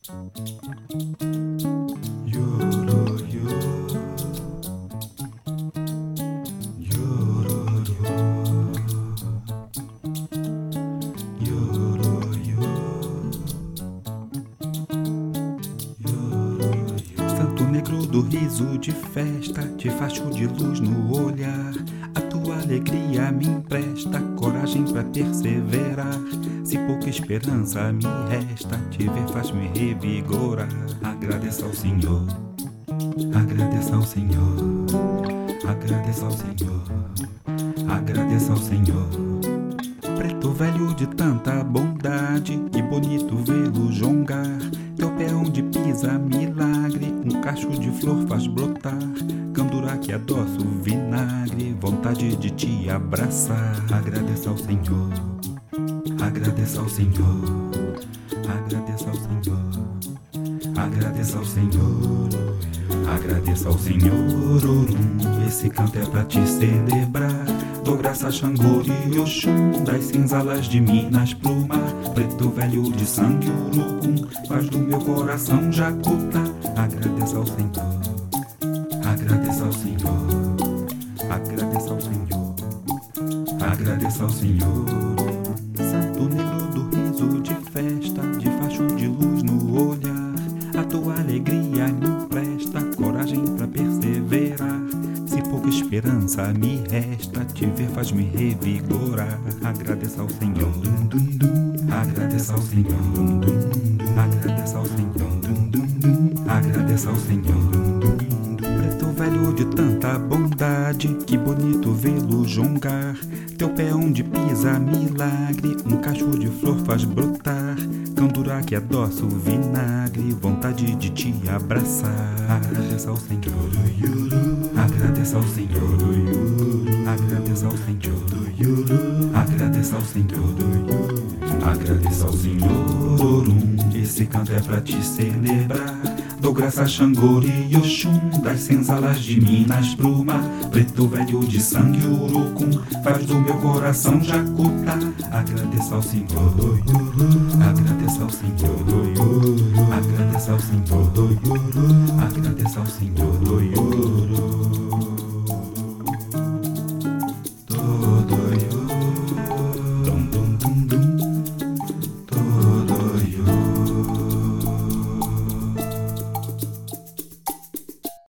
Yororô, yororô, yororô, yororô. Santo negro do riso de festa, te facho de luz no olhar. A tua alegria me empresta coragem pra perseverar. Se pouca esperança me resta, te ver faz-me revigorar. Agradeça ao Senhor, agradeça ao Senhor, agradeça ao Senhor, agradeça ao Senhor. Preto velho de tanta bondade, que bonito vê-lo jongar. Teu pé onde pisa milagre, um cacho de flor faz brotar. Candura que adoça o vinagre, vontade de te abraçar. Agradeça ao Senhor, agradeça ao Senhor, agradeça ao Senhor, agradeça ao Senhor, agradeça ao Senhor. Esse canto é pra te celebrar. Dou graça a Xangô e Oxum, das senzalas de Minas pro mar. Preto velho de sangue urucum, faz do meu coração jacutá. Agradeça ao Senhor, agradeça ao Senhor, agradeça ao Senhor, agradeça ao Senhor. Santo negro do riso de festa, de facho de luz no olhar. A tua alegria me empresta coragem pra perseverar. Se pouca esperança me resta, te ver faz-me revigorar. Agradeça ao Senhor, agradeça ao Senhor, agradeça ao Senhor, agradeça ao Senhor. Preto velho de tanta bondade, que bonito vê-lo jongar. Teu pé onde pisa milagre, um cacho de flor faz brotar. Candura que adoça o vinagre, vontade de te abraçar. Agradeça ao Senhor, agradeça ao Senhor, agradeça ao Senhor, agradeça ao Senhor, agradeça ao Senhor. Esse canto é pra te celebrar. Dou graça a Xangô e Oxum, das senzalas de Minas pro mar. Preto velho de sangue urucum, faz do meu coração jacutá. Agradeça ao Senhor, agradeça ao Senhor, agradeça ao Senhor, agradeça ao Senhor.